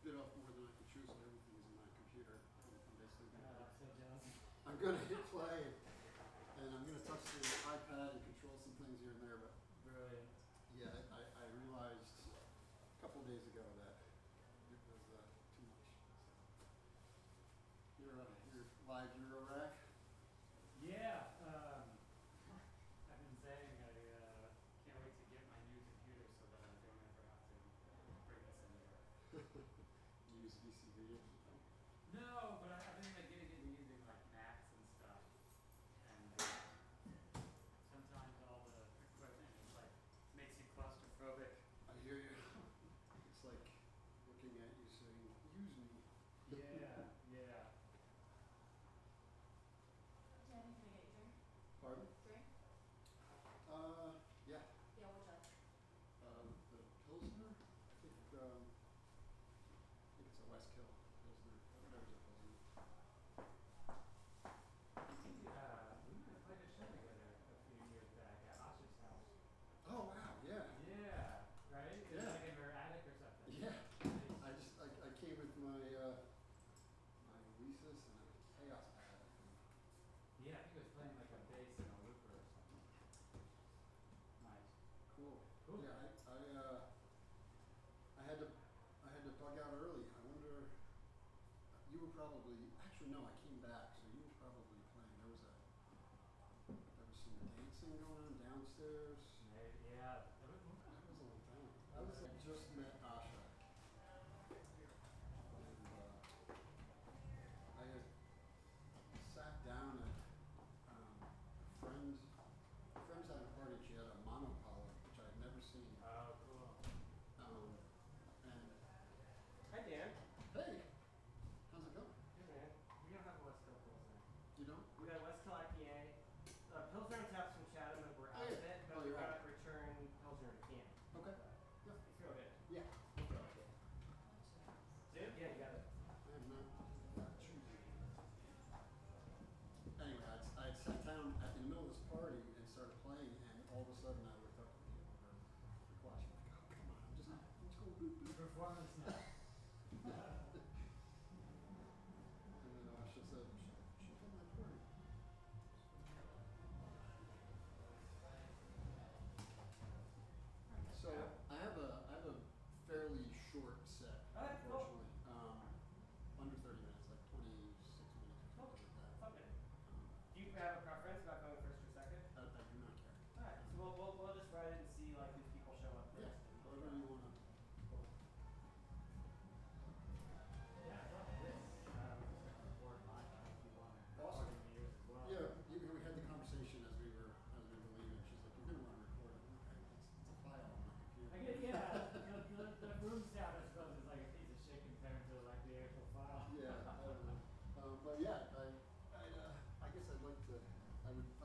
bit off more than I could chew, so everything is in my computer. I'm basically I'm so jealous. I'm gonna hit play, and I'm gonna touch the iPad and control some things here and there. But Brilliant. yeah, I realized a couple of days ago that it was too much. So, you're live Euro rack. Yeah, I've been saying I can't wait to get my new computer so that I don't ever have to bring this anywhere. Use VCV. No, but I've been like getting into using like Macs and stuff, and sometimes all the equipment is like makes you claustrophobic. I hear you. It's like looking at you saying, "Use me." Yeah, yeah. Jenny, can I get you a drink? Pardon? Drink? Yeah. Yeah, which one? The Pilsner. I think it's a Westkill Pilsner. Whatever's a Pilsner. We played a show together a few years back at Asha's house. Oh wow, yeah. Yeah, right? It was Yeah. like in her attic or something. Yeah. Nice. I came with my my Oasis and a Chaos pad. Yeah, I think it was playing like a bass and a looper or something. Nice. Cool. Cool. Yeah, I had to bug out early. I wonder. You were probably actually no. I came back, so you were probably playing. There was some dancing going on downstairs. Right, yeah. That was a long time. I just met Asha, and I had sat down at a friend's had a party. She had a monopole, which I had never seen. Oh, cool. And Hi, Dan. hey, how's it going? Hey, man. We don't have a West Hill Pilsner. You don't? We got West Hill IPA. Pilsner on taps from Chatham, and we're out of it, but Oh, we you're got out. return Pilsner to can. Okay. Yeah. It's real good. Yeah. Dude? Yeah, you got it. I am not choosing. Anyway, I had sat down in the middle of this party and started playing, and all of a sudden I looked up at the people who were watching. Like, oh, come on, let's go boop boop. Performance now. And then Asha said, she come my party. So I have a fairly short set, Alright, cool. unfortunately. Under 30 minutes, like 26 minutes or something like that. Okay. Do you have a preference about going first or second? I do not care. Alright, so we'll just write it and see like whose people show up first. Yeah, whatever you want to. Yeah, I love this. Record live if you want to. Awesome. Recording yours as well. Yeah, we had the conversation as we were leaving. She's like, "You're gonna want to record it." Okay, it's a file on my computer. I get, yeah, the room sound I suppose is like a piece of shit compared to like the actual file. Yeah, I don't know. But yeah, I guess I'd like to. I would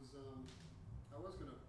I was gonna